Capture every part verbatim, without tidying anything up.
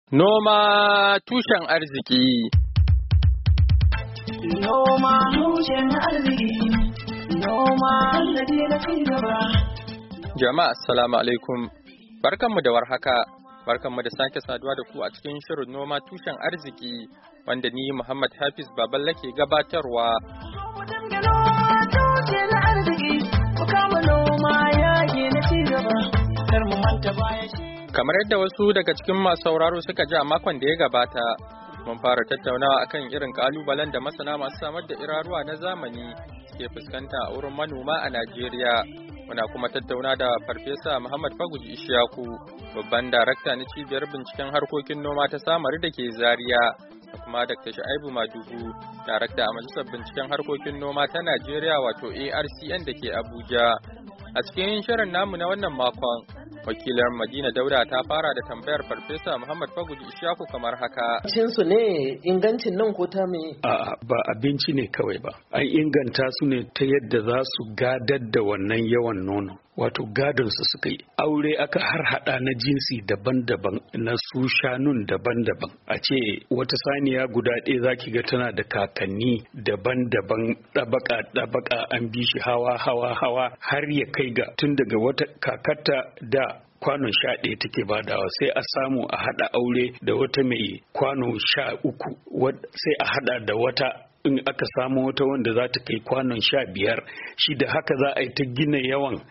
Noma tushen arziki. Noma tushen arziki. Noma sannadi na cigaba. Jama'a assalamu alaikum. Barkanmu da warhaka. Barkanmu da sake saduwa da ku a cikin shirin noma tushen arziki wanda ni Muhammad Hafiz Baballe ke gabatarwa. Noma tushen arziki. Ku kama noma yaƙi na cigaba. Kar mu manta baya shi. Kamar yadda wasu daga cikin masu sauraro suka ji a makon da ya gabata, mun fara tattaunawa akan irin kalubalen da masana masu samar da iraruwa na zamani ke fuskanta a wurin manoma a Najeriya. Muna kuma tattauna da Farfesa Muhammad Faguji Ishaku, babban darakta na cibiyar binciken harkokin noma ta Samari da ke Zaria, da kuma Dakta Shu'aibu Madugu, darakta a Majalisar Binciken Harkokin Noma ta Najeriya wato A R C N da ke Abuja. A cikin shirin namu na wannan makon, wakilar Madina Dauda ta fara da tambayar Farfesa Muhammad Faguji Ishaku kamar haka. Cinsu ne ingancin nan ko ta me? A'a, ba abinci ne kawai ba. An inganta su ne ta yadda za su gadar da wannan yawan nono. Wato gadonsu suka yi. Aure aka har hada na jinsi daban-daban na su shanun daban-daban. A ce wata saniya guda ɗaya za ki ga tana da kakanni daban-daban ɗabaka-ɗabaka an bi shi hawa-hawa-hawa har ya kai ga tun daga wata kakarta da kwanon sha ɗaya take badawa sai a samu a haɗa aure da wata mai kwano sha uku sai a haɗa da wata in aka samu wata wanda za ta kai kwanon sha biyar shi da haka za a yi ta gina yawan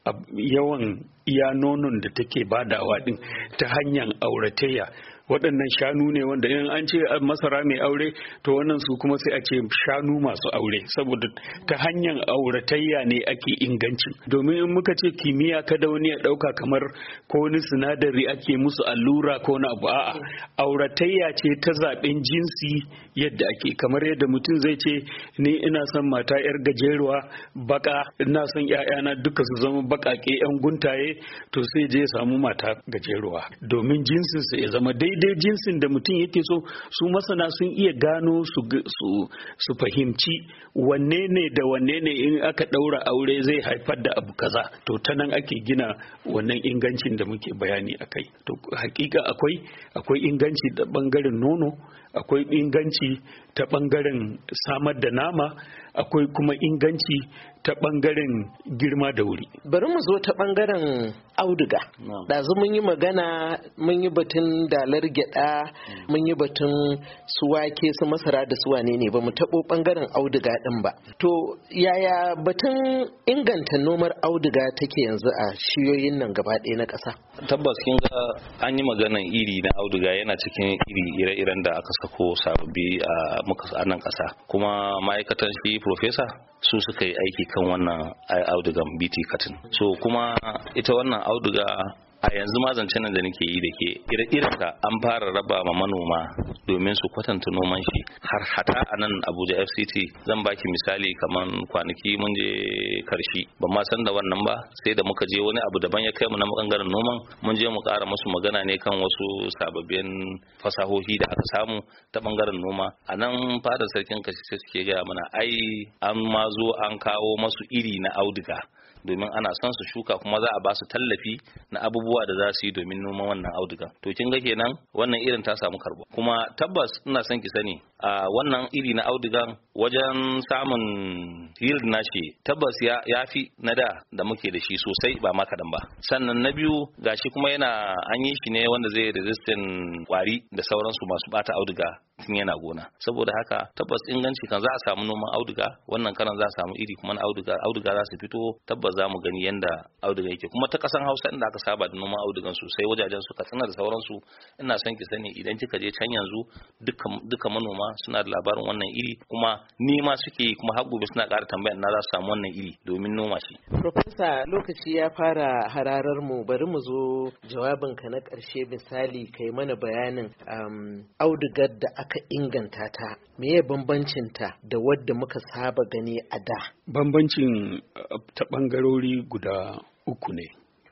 yawan iya nonon da take badawa din ta hanyar auratayya. Waɗannan shanu ne wanda in an ce masara mai aure to wannan su kuma sai a ce shanu masu aure saboda ta hanyar auratayya ne ake inganci. Domin in muka ce kimiyya kada wani ya ɗauka kamar ko wani sinadari ake musu allura ko na abu, a'a auratayya ce ta zaɓen jinsi yadda ake, kamar yadda mutum zai ce ni ina son mata yar gajeruwa baka, ina son ƴaƴana duka su zama baƙaƙe yan guntaye, to sai je ya samu mata gajeruwa domin jinsinsa ya zama dai daidai jinsin da mutum yake so. Su masana sun iya gano su, su, su fahimci wanne ne da wanne ne in aka ɗaura aure zai haifar da abu kaza, to ta nan ake gina wannan ingancin da muke bayani a kai. To hakika akwai akwai inganci da ɓangaren nono, akwai inganci ta ɓangaren samar da nama, akwai kuma inganci ta ɓangaren girma da wuri. Bari mu zo ta ɓangaren auduga. Ɗazu mun yi magana, mun yi batun dalar gyaɗa, mun yi batun su wake su masara da su wane ne, ba mu taɓo ɓangaren auduga ɗin ba. To yaya batun inganta nomar auduga take yanzu a shiyoyin nan gaba ɗaya na ƙasa? Tabbas kin ga an yi maganan iri na auduga yana cikin iri ire-iren da aka sako sababbi a muka nan ƙasa. Kuma ma'aikatan shi profesa su suka yi aiki kan wannan audugan B T cotton. So kuma ita wannan auduga a yanzu ma zancen nan da nake yi da ke ire-irensa an fara raba ma manoma domin su kwatanta noman shi har hata a nan Abuja F C T. Zan baki misali kamar kwanaki mun je Karshi, ban ma san da wannan ba sai da muka je wani abu daban ya kai mu na bangaren noman, mun je mu ƙara musu magana ne kan wasu sababbin fasahohi da aka samu ta bangaren noma. A nan fadar sarkin Kashi sai suke gaya mana ai an ma zo an kawo masu iri na auduga domin ana son su shuka kuma za a ba su tallafi na abubuwa da za su yi domin noman wannan auduga. To kin ga kenan wannan irin ta samu karbo. Kuma tabbas ina son ki sani a wannan iri na audugan wajen samun yield nashi tabbas ya yafi na da da muke da shi sosai ba ma kadan ba. Sannan na biyu gashi kuma yana an yi shi ne wanda zai resistant kwari da sauransu masu bata auduga tun yana gona. Saboda haka tabbas inganci kan za a samu noman auduga, wannan karan za a samu iri kuma na auduga auduga za su fito, tabbas za mu gani yanda auduga yake. Kuma ta kasan Hausa inda aka saba da noman audugan sosai wajajen su Katsina da sauransu, ina son ki sani idan kika je can yanzu duka duka manoma suna da labarin wannan iri kuma nima suke yi, kuma har gobe suna ƙara tambayar na za su samu wannan iri domin noma shi. Profesa, lokaci ya fara hararar mu, bari mu zo jawabinka na ƙarshe. Misali kai mana bayanin um, audugar da aka inganta ta, meye bambancin ta da wadda muka saba gani a da? Bambancin uh, ta ɓangarori guda uku ne.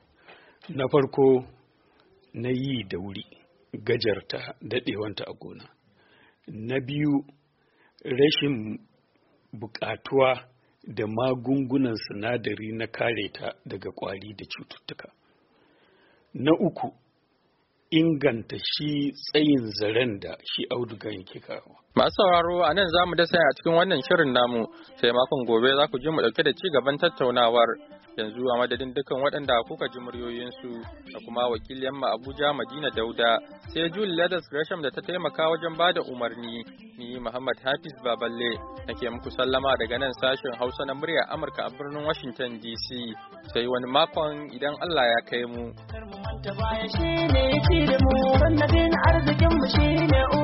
Na farko na yi da wuri, gajarta daɗewanta a gona. Na biyu rashin buƙatuwa da magungunan sinadari na kare ta daga ƙwari da cututtuka. Na uku inganta shi tsayin zaren da shi auduga yake kawo. Masu sauraro a nan za mu dasa a cikin wannan shirin namu sai makon gobe za ku ji mu ɗauke da ci gaban tattaunawar. Yanzu a madadin dukkan waɗanda kuka ji muryoyinsu da kuma wakiliyan mu Abuja Madina Dauda sai Julie Leathers Gresham da ta taimaka wajen bada umarni ni Muhammad Hafiz Baballe nake muku sallama daga nan sashen Hausa na murya Amurka a birnin Washington D C sai wani makon idan Allah ya kai mu. Arzikin mu shine